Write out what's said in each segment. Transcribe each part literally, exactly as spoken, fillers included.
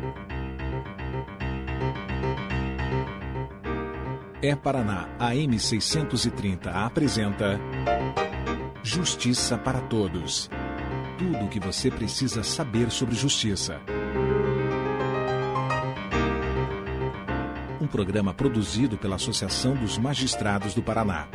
É Paraná, a M seiscentos e trinta apresenta Justiça para Todos. Tudo o que você precisa saber sobre justiça. Um programa produzido pela Associação dos Magistrados do Paraná.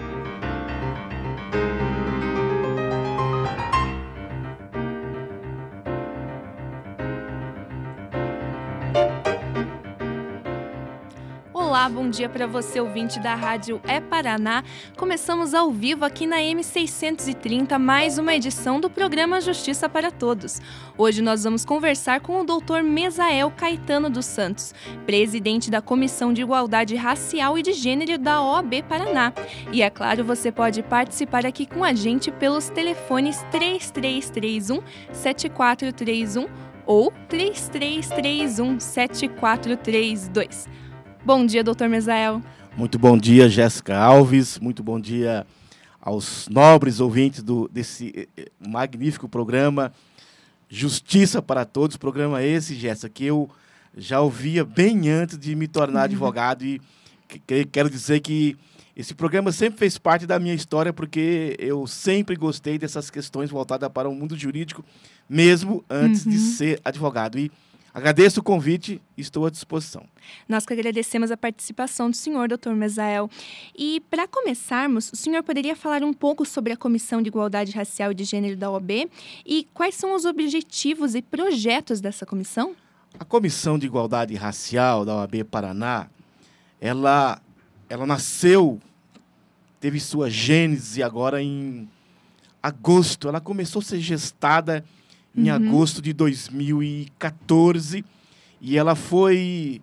Olá, bom dia para você, ouvinte da Rádio É Paraná. Começamos ao vivo aqui na M seiscentos e trinta, mais uma edição do programa Justiça para Todos. Hoje nós vamos conversar com o doutor Mesael Caetano dos Santos, presidente da Comissão de Igualdade Racial e de Gênero da O A B Paraná. E é claro, você pode participar aqui com a gente pelos telefones três três três um, sete quatro três um ou três três três um, sete quatro três dois. Bom dia, doutor Mesael. Muito bom dia, Jéssica Alves. Muito bom dia aos nobres ouvintes do, desse magnífico programa Justiça para Todos. Programa esse, Jéssica, que eu já ouvia bem antes de me tornar uhum. advogado. E que, quero dizer que esse programa sempre fez parte da minha história, porque eu sempre gostei dessas questões voltadas para o mundo jurídico, mesmo antes uhum. de ser advogado. E agradeço o convite e estou à disposição. Nós que agradecemos a participação do senhor, doutor Mesael. E, para começarmos, o senhor poderia falar um pouco sobre a Comissão de Igualdade Racial e de Gênero da O A B e quais são os objetivos e projetos dessa comissão? A Comissão de Igualdade Racial da O A B Paraná, ela, ela nasceu, teve sua gênese agora em agosto. Ela começou a ser gestada em uhum. agosto de dois mil e quatorze, e ela foi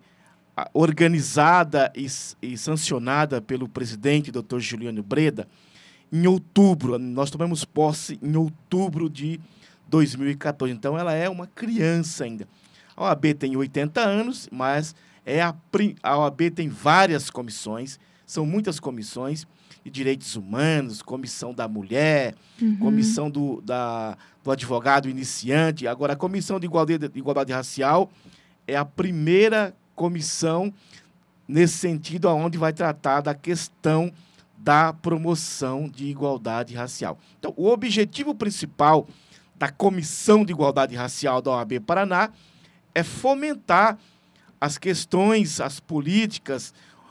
organizada e, e sancionada pelo presidente, doutor Juliano Breda, em outubro. Nós tomamos posse em outubro de dois mil e quatorze, então ela é uma criança ainda. A O A B tem oitenta anos, mas é a, a O A B tem várias comissões, são muitas comissões de direitos humanos, comissão da mulher, uhum. comissão do, da, do advogado iniciante. Agora, a Comissão de Igualdade, de Igualdade Racial é a primeira comissão nesse sentido, onde vai tratar da questão da promoção de igualdade racial. Então, o objetivo principal da Comissão de Igualdade Racial da O A B Paraná é fomentar as questões, as políticas,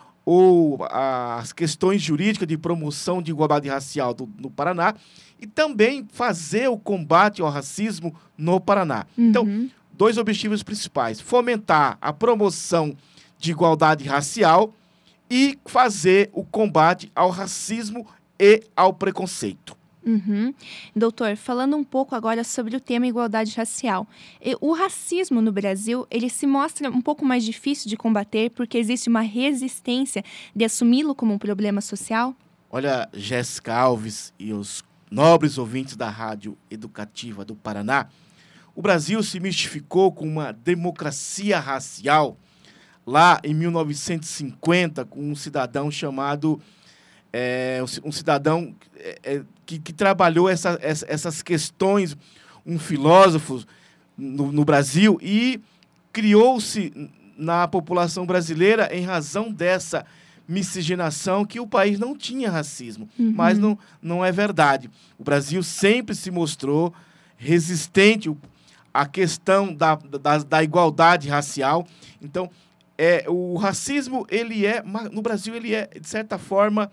ou as questões jurídicas de promoção de igualdade racial do, no Paraná, e também fazer o combate ao racismo no Paraná. Uhum. Então, dois objetivos principais: fomentar a promoção de igualdade racial e fazer o combate ao racismo e ao preconceito. Uhum. Doutor, falando um pouco agora sobre o tema igualdade racial. O racismo no Brasil, ele se mostra um pouco mais difícil de combater porque existe uma resistência de assumi-lo como um problema social? Olha, Jéssica Alves e os nobres ouvintes da Rádio Educativa do Paraná, o Brasil se mistificou com uma democracia racial lá em mil novecentos e cinquenta, com um cidadão chamado... É, um cidadão é, que, que trabalhou essa, essa, essas questões, um filósofo no, no Brasil, e criou-se na população brasileira, em razão dessa miscigenação, que o país não tinha racismo. Uhum. Mas não, não é verdade. O Brasil sempre se mostrou resistente à questão da, da, da igualdade racial. Então, é, o racismo, ele é, no Brasil, ele é, de certa forma,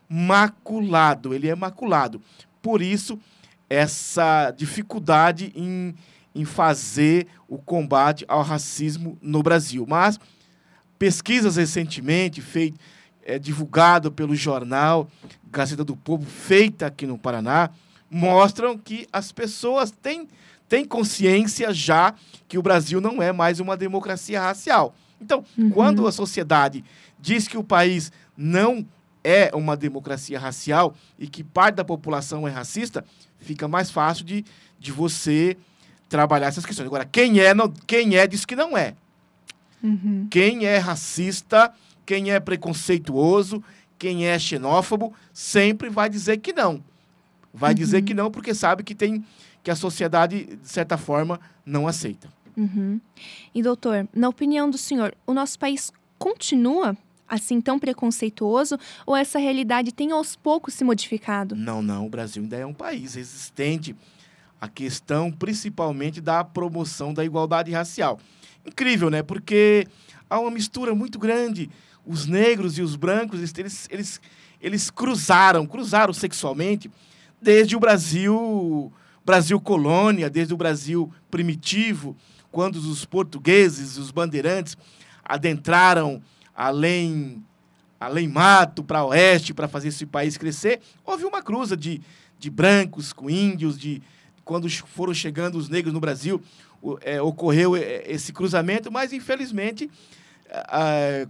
maculado, ele é maculado. Por isso, essa dificuldade em, em fazer o combate ao racismo no Brasil. Mas pesquisas recentemente, feito, é, divulgado pelo jornal Gazeta do Povo, feita aqui no Paraná, mostram que as pessoas têm, têm consciência já que o Brasil não é mais uma democracia racial. Então, uhum. quando a sociedade diz que o país não é uma democracia racial e que parte da população é racista, fica mais fácil de, de você trabalhar essas questões. Agora, quem é, não, quem é diz que não é. Uhum. Quem é racista, quem é preconceituoso, quem é xenófobo, sempre vai dizer que não. Vai uhum. dizer que não porque sabe que, tem, que a sociedade, de certa forma, não aceita. Uhum. E, doutor, na opinião do senhor, o nosso país continua assim tão preconceituoso ou essa realidade tem aos poucos se modificado? Não, não, o Brasil ainda é um país resistente à questão principalmente da promoção da igualdade racial. Incrível, né? Porque há uma mistura muito grande. Os negros e os brancos, eles, eles, eles cruzaram, cruzaram sexualmente desde o Brasil, Brasil colônia, desde o Brasil primitivo, quando os portugueses, os bandeirantes, adentraram além, além mato, para oeste, para fazer esse país crescer. Houve uma cruza de, de brancos com índios, de, quando foram chegando os negros no Brasil, é, ocorreu esse cruzamento, mas, infelizmente, é,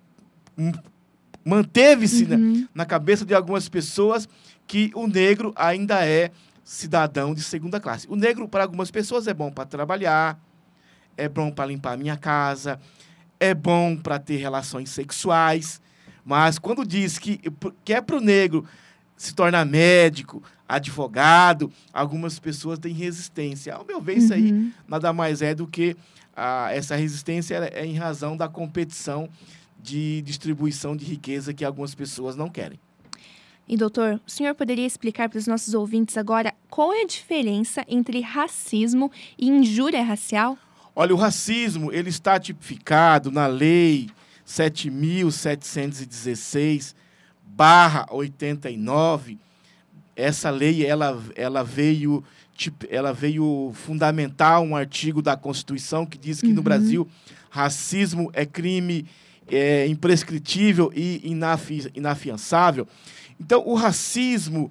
manteve-se uhum. na, na cabeça de algumas pessoas que o negro ainda é cidadão de segunda classe. O negro, para algumas pessoas, é bom para trabalhar, é bom para limpar a minha casa, é bom para ter relações sexuais, mas quando diz que, que é para o negro se tornar médico, advogado, algumas pessoas têm resistência. Ao meu ver, isso aí uhum. nada mais é do que ah, essa resistência é em razão da competição de distribuição de riqueza que algumas pessoas não querem. E, doutor, o senhor poderia explicar para os nossos ouvintes agora qual é a diferença entre racismo e injúria racial? Olha, o racismo ele está tipificado na Lei sete mil setecentos e dezesseis barra oitenta e nove. Essa lei ela, ela, veio, ela veio fundamentar um artigo da Constituição que diz que uhum. no Brasil racismo é crime é, imprescritível e inafi, inafiançável. Então, o racismo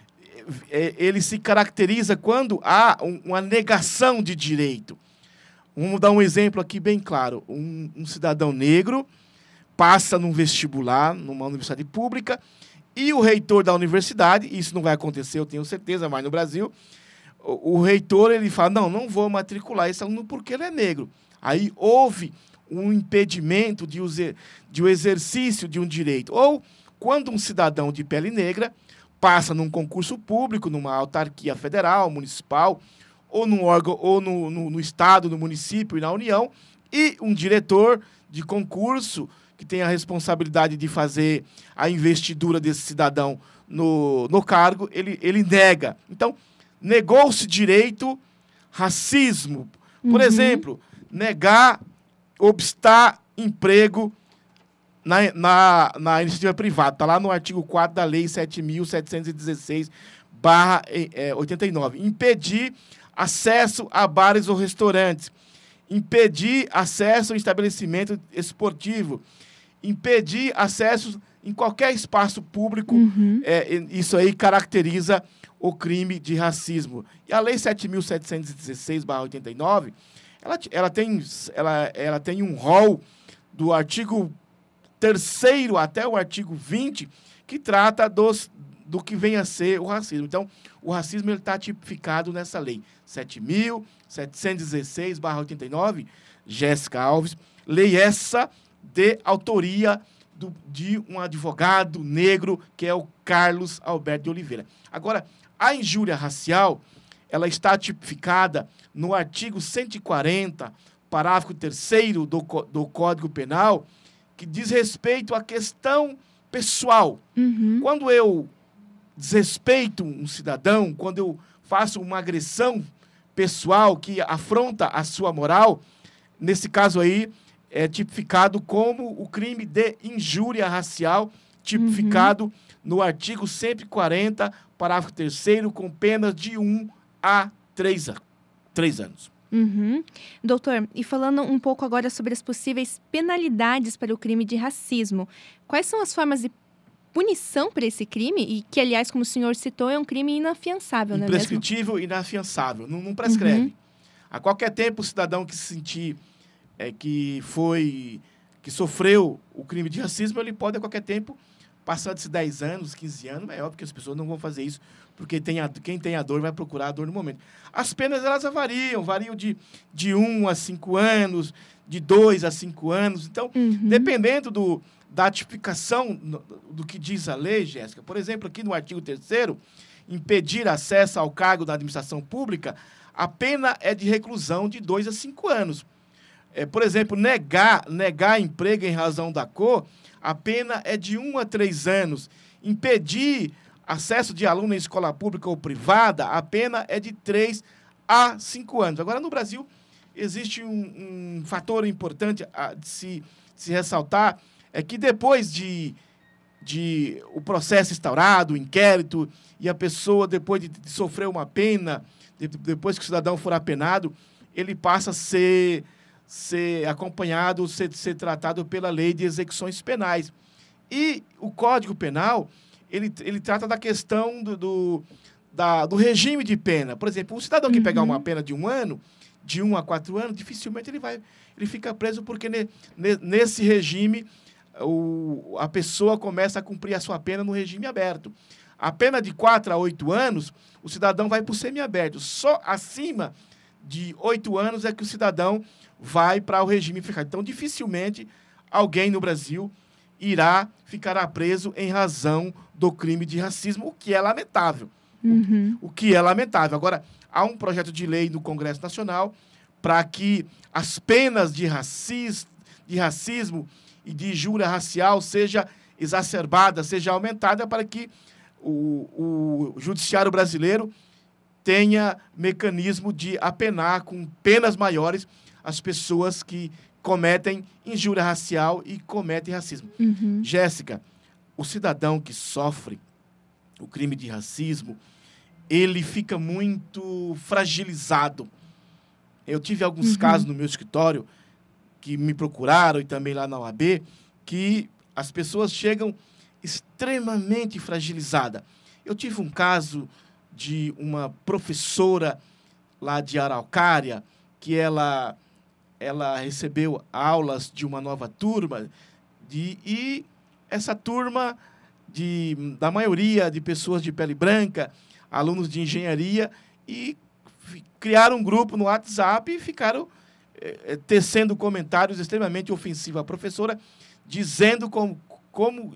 é, ele se caracteriza quando há um, uma negação de direito. Vamos dar um exemplo aqui bem claro. Um, um cidadão negro passa num vestibular, numa universidade pública, e o reitor da universidade, isso não vai acontecer, eu tenho certeza, mas no Brasil, o, o reitor ele fala, não, não vou matricular esse aluno porque ele é negro. Aí houve um impedimento de, use, de um exercício de um direito. Ou quando um cidadão de pele negra passa num concurso público, numa autarquia federal, municipal, ou num órgão, ou no, no, no estado, no município e na União, e um diretor de concurso que tem a responsabilidade de fazer a investidura desse cidadão no, no cargo, ele, ele nega. Então, negou-se direito, racismo. Por uhum. exemplo, negar, obstar emprego na, na, na iniciativa privada. Está lá no artigo quatro da Lei sete mil setecentos e dezesseis barra oitenta e nove. Impedir acesso a bares ou restaurantes. Impedir acesso ao estabelecimento esportivo. Impedir acesso em qualquer espaço público. Uhum. É, isso aí caracteriza o crime de racismo. E a Lei sete mil setecentos e dezesseis barra oitenta e nove, ela, ela, tem, ela, ela tem um rol do artigo terceiro até o artigo vinte, que trata dos, do que vem a ser o racismo. Então, o racismo está tipificado nessa lei. sete mil setecentos e dezesseis barra oitenta e nove, Jéssica Alves, lei essa de autoria do, de um advogado negro, que é o Carlos Alberto de Oliveira. Agora, a injúria racial, ela está tipificada no artigo cento e quarenta, parágrafo terceiro do, do Código Penal, que diz respeito à questão pessoal. Uhum. Quando eu desrespeito um cidadão, quando eu faço uma agressão pessoal que afronta a sua moral, nesse caso aí, é tipificado como o crime de injúria racial, tipificado uhum. no artigo cento e quarenta, parágrafo terceiro, com penas de um a três anos. Uhum. Doutor, e falando um pouco agora sobre as possíveis penalidades para o crime de racismo, quais são as formas de punição para esse crime? E que, aliás, como o senhor citou, é um crime inafiançável, não é mesmo? Imprescritível e inafiançável, não, não prescreve. Uhum. A qualquer tempo, o cidadão que se sentir é, que foi, que sofreu o crime de racismo, ele pode, a qualquer tempo, passar desses dez anos, quinze anos, é óbvio que as pessoas não vão fazer isso, porque tem a, quem tem a dor vai procurar a dor no momento. As penas, elas variam, variam de, de um a cinco anos, de dois a cinco anos. Então, uhum. dependendo do, da tipificação do, do que diz a lei, Jéssica, por exemplo, aqui no artigo terceiro, impedir acesso ao cargo da administração pública, a pena é de reclusão de dois a cinco anos. É, por exemplo, negar, negar emprego em razão da cor, a pena é de um a três anos. Impedir acesso de aluno em escola pública ou privada, a pena é de três a cinco anos. Agora, no Brasil, existe um, um fator importante a, de, se, de se ressaltar, é que depois de, de o processo instaurado, o inquérito, e a pessoa, depois de, de sofrer uma pena, de, depois que o cidadão for apenado, ele passa a ser, ser acompanhado, ser, ser tratado pela lei de execuções penais. E o Código Penal, ele, ele trata da questão do, do, da, do regime de pena. Por exemplo, um cidadão que uhum. pegar uma pena de um ano, de um a quatro anos, dificilmente ele, vai, ele fica preso, porque ne, ne, nesse regime o, a pessoa começa a cumprir a sua pena no regime aberto. A pena de quatro a oito anos, o cidadão vai para o semiaberto. Só acima de oito anos é que o cidadão vai para o regime fechado. Então, dificilmente alguém no Brasil irá ficar preso em razão do crime de racismo, o que é lamentável. Uhum. O, o que é lamentável. Agora, há um projeto de lei no Congresso Nacional para que as penas de, racis, de racismo e de injúria racial seja exacerbada, seja aumentada, para que o, o judiciário brasileiro tenha mecanismo de apenar com penas maiores as pessoas que cometem injúria racial e cometem racismo. Uhum. Jéssica, o cidadão que sofre o crime de racismo, ele fica muito fragilizado. Eu tive alguns uhum. casos no meu escritório que me procuraram, e também lá na O A B, que as pessoas chegam extremamente fragilizadas. Eu tive um caso de uma professora lá de Araucária, que ela, ela recebeu aulas de uma nova turma, de, e essa turma, de, da maioria de pessoas de pele branca, alunos de engenharia, e criaram um grupo no WhatsApp e ficaram é, tecendo comentários extremamente ofensivos à professora, dizendo como, como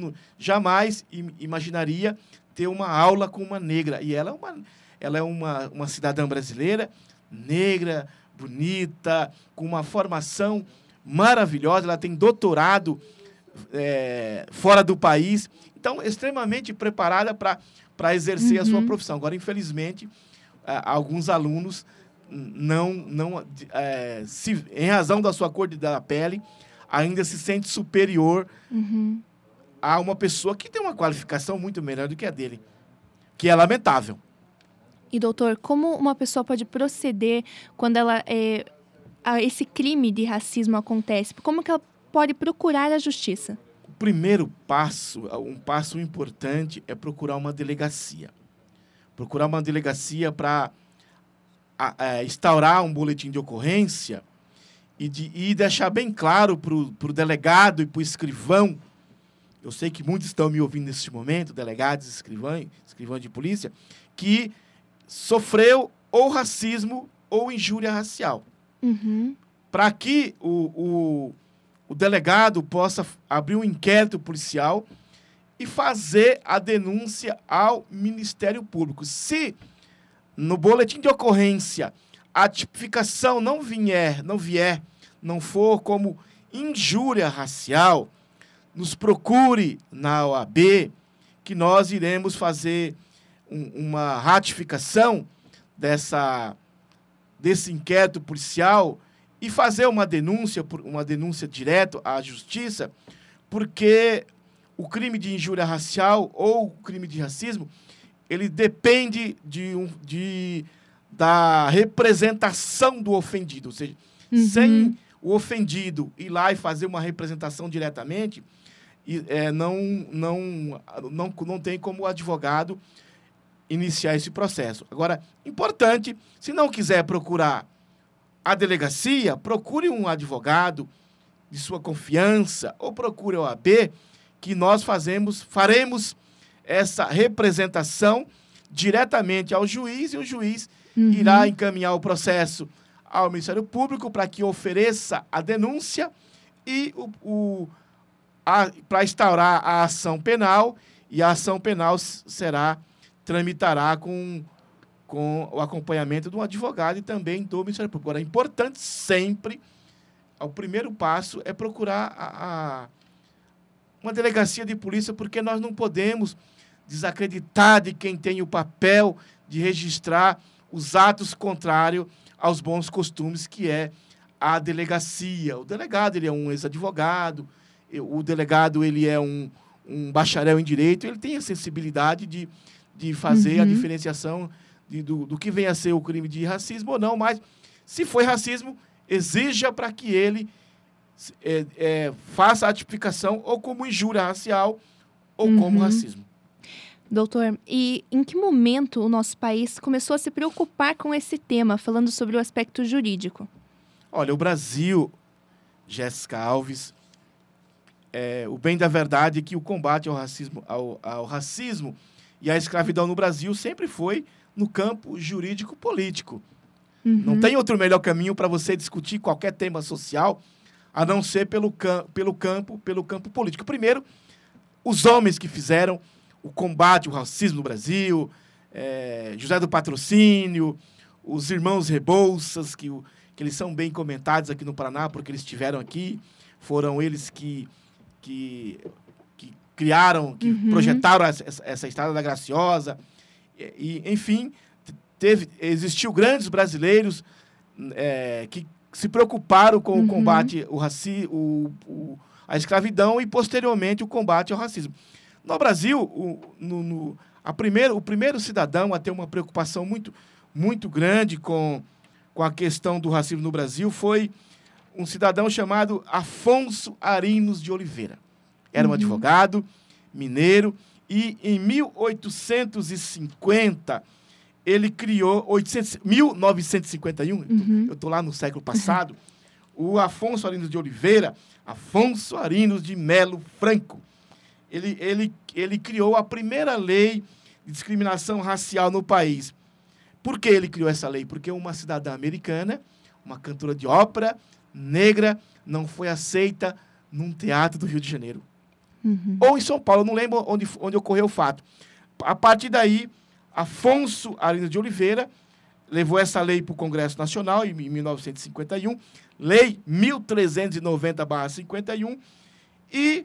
jamais imaginaria ter uma aula com uma negra. E ela é uma, ela é uma, uma cidadã brasileira, negra, bonita, com uma formação maravilhosa, ela tem doutorado é, fora do país, então extremamente preparada para exercer uhum. a sua profissão. Agora, infelizmente, alguns alunos não, não é, se, em razão da sua cor de, da pele, ainda se sente superior uhum. a uma pessoa que tem uma qualificação muito melhor do que a dele, que é lamentável. E, doutor, como uma pessoa pode proceder quando ela, é, esse crime de racismo acontece? Como que ela pode procurar a justiça? O primeiro passo, um passo importante, é procurar uma delegacia. Procurar uma delegacia para instaurar um boletim de ocorrência e, de, e deixar bem claro para o delegado e para o escrivão. Eu sei que muitos estão me ouvindo nesse momento, delegados, escrivães, escrivães de polícia, que sofreu ou racismo ou injúria racial. Uhum. Para que o, o, o delegado possa abrir um inquérito policial e fazer a denúncia ao Ministério Público. Se no boletim de ocorrência a tipificação não vier, não vier, não for como injúria racial, nos procure na O A B, que nós iremos fazer um, uma ratificação dessa, desse inquérito policial e fazer uma denúncia, uma denúncia direta à justiça, porque o crime de injúria racial ou o crime de racismo, ele depende de, um, de, da representação do ofendido. Ou seja, uhum. sem o ofendido ir lá e fazer uma representação diretamente, e, é, não, não, não, não tem como o advogado iniciar esse processo. Agora, importante, se não quiser procurar a delegacia, procure um advogado de sua confiança ou procure a O A B, que nós fazemos, faremos essa representação diretamente ao juiz, e o juiz uhum. irá encaminhar o processo ao Ministério Público para que ofereça a denúncia e o, o, para instaurar a ação penal, e a ação penal será, tramitará com, com o acompanhamento de um advogado e também do Ministério Público. Agora, é importante sempre, o primeiro passo é procurar a, a, uma delegacia de polícia, porque nós não podemos desacreditar de quem tem o papel de registrar os atos contrários aos bons costumes, que é a delegacia. O delegado, ele é um ex-advogado, o delegado, ele é um, um bacharel em direito, ele tem a sensibilidade de, de fazer uhum. a diferenciação de, do, do que vem a ser o crime de racismo ou não, mas se foi racismo, exija para que ele é, é, faça a tipificação ou como injúria racial ou uhum. como racismo. Doutor, e em que momento o nosso país começou a se preocupar com esse tema, falando sobre o aspecto jurídico? Olha, o Brasil, Jéssica Alves, é, o bem da verdade é que o combate ao racismo, ao, ao racismo e à escravidão no Brasil sempre foi no campo jurídico-político. Uhum. Não tem outro melhor caminho para você discutir qualquer tema social a não ser pelo, cam- pelo, campo, pelo campo político. Primeiro, os homens que fizeram o combate ao racismo no Brasil, é, José do Patrocínio, os irmãos Rebouças, que, que eles são bem comentados aqui no Paraná, porque eles estiveram aqui, foram eles que, que, que criaram, que uhum. projetaram essa, essa Estrada da Graciosa, e, e enfim, teve, existiu grandes brasileiros é, que se preocuparam com uhum. o combate ao raci, o, o, à escravidão e, posteriormente, o combate ao racismo. No Brasil, o, no, no, a primeiro, o primeiro cidadão a ter uma preocupação muito, muito grande com, com a questão do racismo no Brasil foi um cidadão chamado Afonso Arinos de Oliveira. Era um uhum. advogado mineiro e, em mil oitocentos e cinquenta, ele criou... oitocentos, mil novecentos e cinquenta e um, uhum. eu estou lá no século passado, uhum. o Afonso Arinos de Oliveira, Afonso Arinos de Melo Franco, Ele, ele, ele criou a primeira lei de discriminação racial no país. Por que ele criou essa lei? Porque uma cidadã americana, uma cantora de ópera, negra, não foi aceita num teatro do Rio de Janeiro. Uhum. Ou em São Paulo, não lembro onde, onde ocorreu o fato. A partir daí, Afonso Arinos de Oliveira levou essa lei para o Congresso Nacional, em mil novecentos e cinquenta e um, Lei mil trezentos e noventa barra cinquenta e um, e...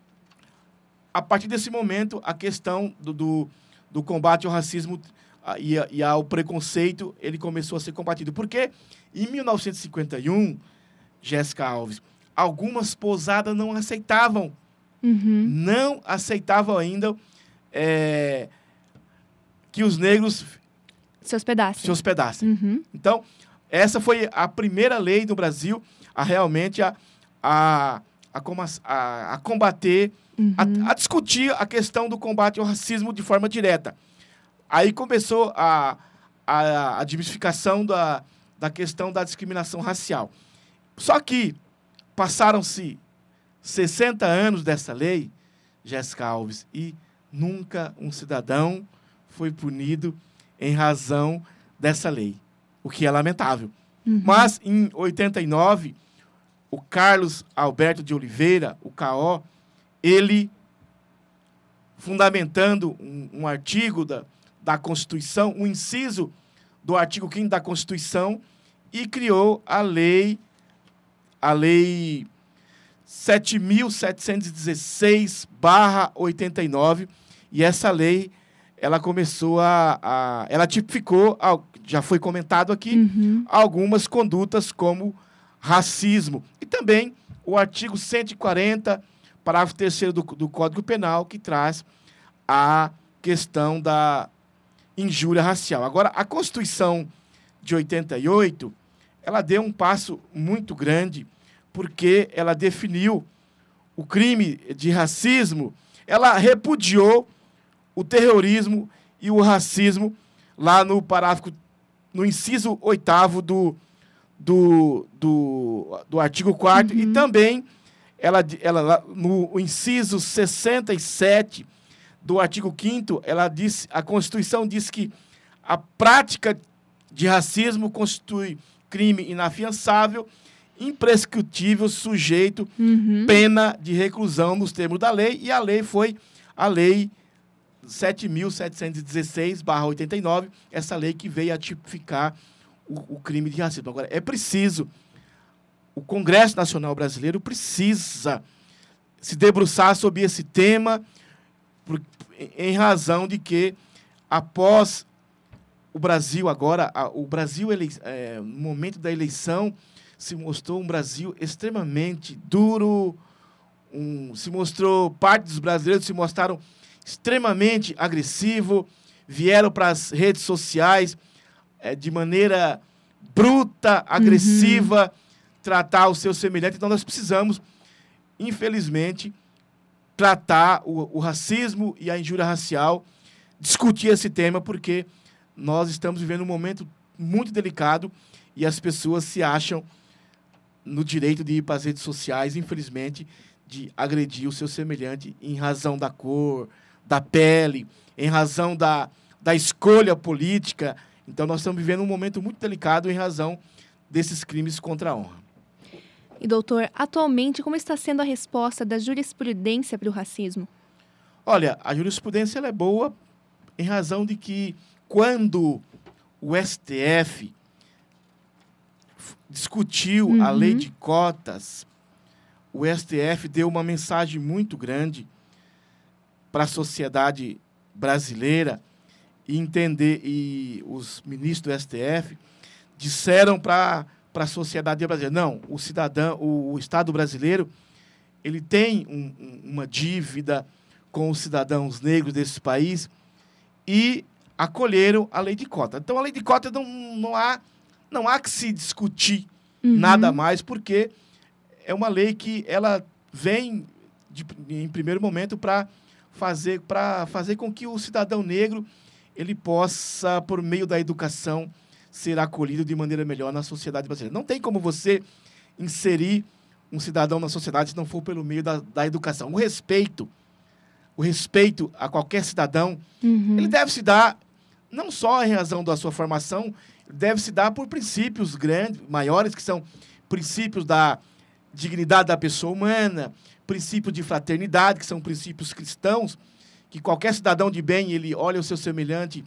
a partir desse momento, a questão do, do, do combate ao racismo a, e, a, e ao preconceito, ele começou a ser combatido. Porque, em mil novecentos e cinquenta e um, Jéssica Alves, algumas pousadas não aceitavam. Uhum. Não aceitavam ainda é, que os negros se hospedassem. Se hospedassem. Uhum. Então, essa foi a primeira lei do Brasil a realmente a, a, a, a, a combater... Uhum. A, a discutir a questão do combate ao racismo de forma direta. Aí começou a, a, a desmistificação da, da questão da discriminação racial. Só que passaram-se sessenta anos dessa lei, Jéssica Alves, e nunca um cidadão foi punido em razão dessa lei, o que é lamentável. Uhum. Mas, em oitenta e nove, o Carlos Alberto de Oliveira, o K O, ele, fundamentando um, um artigo da, da Constituição, um inciso do artigo quinto da Constituição, e criou a lei, a lei sete mil setecentos e dezesseis barra oitenta e nove, e essa lei, ela começou a... a ela tipificou, já foi comentado aqui, uhum. algumas condutas como racismo. E também o artigo cento e quarenta, parágrafo terceiro do, do Código Penal, que traz a questão da injúria racial. Agora, a Constituição de oitenta e oito, ela deu um passo muito grande, porque ela definiu o crime de racismo, ela repudiou o terrorismo e o racismo lá no parágrafo, no inciso oitavo do, do, do, do artigo quarto, uhum. e também ela, ela, no inciso sessenta e sete do artigo quinto, ela diz, a Constituição diz que a prática de racismo constitui crime inafiançável, imprescritível, sujeito, uhum. pena de reclusão nos termos da lei, e a lei foi a lei sete mil setecentos e dezesseis barra oitenta e nove, essa lei que veio a tipificar o, o crime de racismo. Agora, é preciso, o Congresso Nacional Brasileiro precisa se debruçar sobre esse tema, por, em razão de que, após o Brasil agora, a, o Brasil, ele, é, no momento da eleição, se mostrou um Brasil extremamente duro, um, se mostrou, parte dos brasileiros se mostraram extremamente agressivo, vieram para as redes sociais é, de maneira bruta, agressiva, uhum. tratar o seu semelhante. Então, nós precisamos, infelizmente, tratar o, o racismo e a injúria racial, discutir esse tema, porque nós estamos vivendo um momento muito delicado e as pessoas se acham no direito de ir para as redes sociais, infelizmente, de agredir o seu semelhante em razão da cor, da pele, em razão da, da escolha política. Então, nós estamos vivendo um momento muito delicado em razão desses crimes contra a honra. E, doutor, atualmente, como está sendo a resposta da jurisprudência para o racismo? Olha, a jurisprudência ela é boa em razão de que, quando o S T F discutiu uhum. a lei de cotas, o S T F deu uma mensagem muito grande para a sociedade brasileira e entender, e os ministros do S T F disseram para para a sociedade brasileira, não, o cidadão, o, o Estado brasileiro, ele tem um, um, uma dívida com os cidadãos negros desse país e acolheram a lei de cota. Então, a lei de cota não, não, há, não há que se discutir uhum. nada mais, porque é uma lei que ela vem, de, em primeiro momento, para fazer, para fazer com que o cidadão negro ele possa, por meio da educação, ser acolhido de maneira melhor na sociedade brasileira. Não tem como você inserir um cidadão na sociedade se não for pelo meio da, da educação. O respeito, o respeito a qualquer cidadão, uhum. ele deve se dar não só em razão da sua formação, deve se dar por princípios grandes, maiores, que são princípios da dignidade da pessoa humana, princípios de fraternidade, que são princípios cristãos, que qualquer cidadão de bem, ele olha o seu semelhante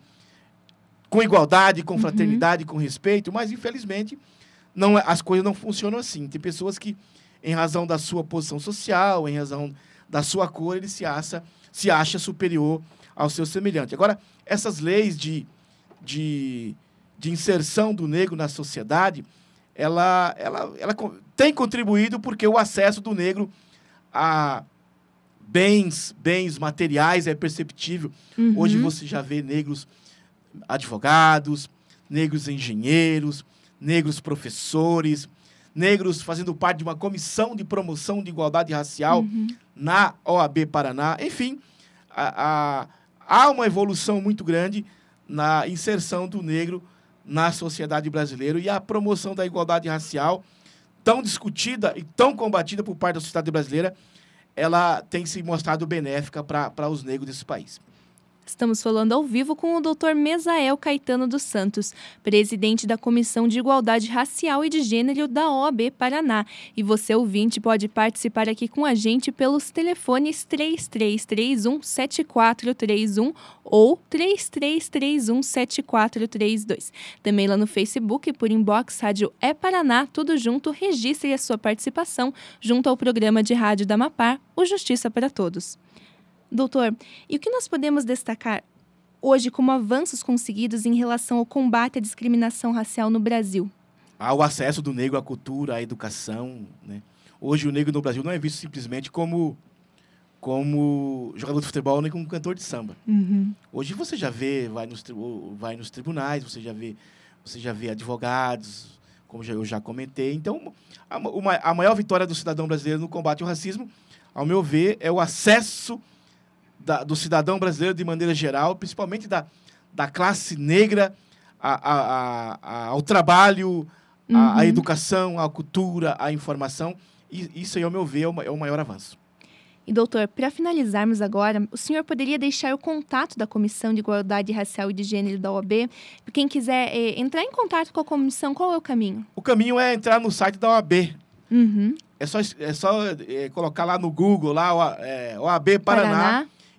com igualdade, com fraternidade, uhum. com respeito, mas, infelizmente, não, as coisas não funcionam assim. Tem pessoas que, em razão da sua posição social, em razão da sua cor, ele se acha, se acha superior ao seu semelhante. Agora, essas leis de, de, de inserção do negro na sociedade, ela, ela, ela tem contribuído porque o acesso do negro a bens, bens materiais é perceptível. Uhum. Hoje você já vê negros advogados, negros engenheiros, negros professores, negros fazendo parte de uma comissão de promoção de igualdade racial uhum. na O A B Paraná. Enfim, a, a, há uma evolução muito grande na inserção do negro na sociedade brasileira e a promoção da igualdade racial, tão discutida e tão combatida por parte da sociedade brasileira, ela tem se mostrado benéfica para os negros desse país. Estamos falando ao vivo com o doutor Mesael Caetano dos Santos, presidente da Comissão de Igualdade Racial e de Gênero da O A B Paraná. E você, ouvinte, pode participar aqui com a gente pelos telefones três três três um, sete quatro três um ou três três três um, sete quatro três dois. Também lá no Facebook, por inbox, Rádio É Paraná, tudo junto, registre a sua participação junto ao programa de rádio da Amapá, o Justiça para Todos. Doutor, e o que nós podemos destacar hoje como avanços conseguidos em relação ao combate à discriminação racial no Brasil? Há o acesso do negro à cultura, à educação, né? Hoje o negro no Brasil não é visto simplesmente como, como jogador de futebol nem como cantor de samba. Uhum. Hoje você já vê, vai nos, vai nos tribunais, você já vê, você já vê advogados, como eu já comentei. Então, a, uma, a maior vitória do cidadão brasileiro no combate ao racismo, ao meu ver, é o acesso Da, do cidadão brasileiro de maneira geral, principalmente da, da classe negra, a, a, a, a, ao trabalho, uhum. a, a educação, à cultura, à informação. E isso aí, ao meu ver, é o, é o maior avanço. E, doutor, para finalizarmos agora, o senhor poderia deixar o contato da Comissão de Igualdade Racial e de Gênero da O A B? Quem quiser é, entrar em contato com a comissão, qual é o caminho? O caminho é entrar no site da O A B. Uhum. É só, é só é, colocar lá no Google, lá, é, O A B Paraná. Paraná.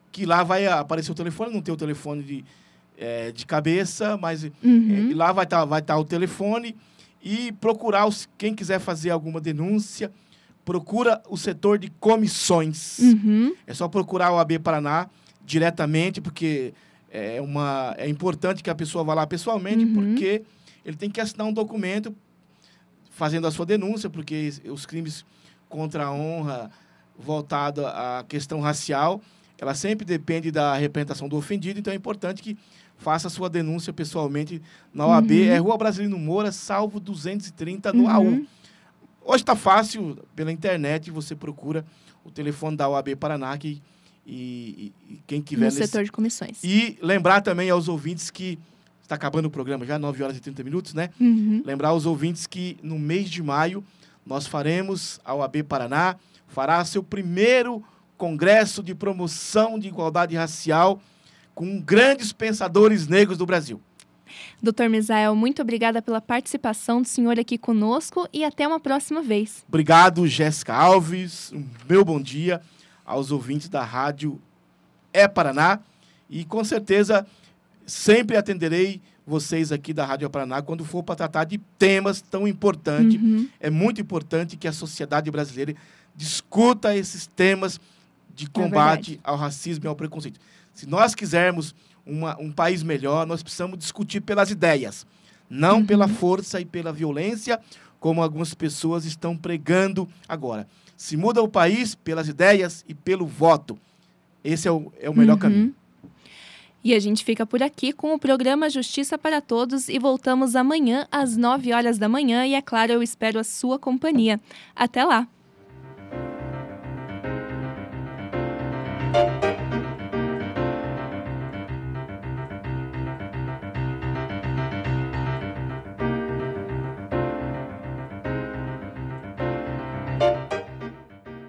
que lá vai aparecer o telefone, não tem o telefone de, é, de cabeça, mas Uhum. é, lá vai estar vai tá o telefone e procurar, os, quem quiser fazer alguma denúncia, procura o setor de comissões. Uhum. É só procurar o A B Paraná diretamente, porque é, uma, é importante que a pessoa vá lá pessoalmente, Uhum. porque ele tem que assinar um documento fazendo a sua denúncia, porque os crimes contra a honra voltado à questão racial, ela sempre depende da representação do ofendido, então é importante que faça a sua denúncia pessoalmente na O A B. Uhum. É Rua Brasilino Moura, salvo duzentos e trinta, no Uhum. A U. Hoje está fácil, pela internet, você procura o telefone da O A B Paraná que, e, e, e quem tiver No nesse... setor de comissões. E lembrar também aos ouvintes que... Está acabando o programa já, nove horas e trinta minutos, né? Uhum. Lembrar aos ouvintes que no mês de maio nós faremos, a O A B Paraná fará seu primeiro congresso de promoção de igualdade racial com grandes pensadores negros do Brasil. doutor Misael, muito obrigada pela participação do senhor aqui conosco e até uma próxima vez. Obrigado, Jéssica Alves. Um meu bom dia aos ouvintes da Rádio É Paraná. E com certeza sempre atenderei vocês aqui da Rádio É Paraná quando for para tratar de temas tão importantes. Uhum. É muito importante que a sociedade brasileira discuta esses temas de combate verdade. ao racismo e ao preconceito. Se nós quisermos uma, um país melhor, nós precisamos discutir pelas ideias, não Uhum. pela força e pela violência, como algumas pessoas estão pregando agora. Se muda o país pelas ideias e pelo voto. Esse é o, é o melhor Uhum. caminho. E a gente fica por aqui com o programa Justiça para Todos e voltamos amanhã às nove horas da manhã e, é claro, eu espero a sua companhia. Até lá!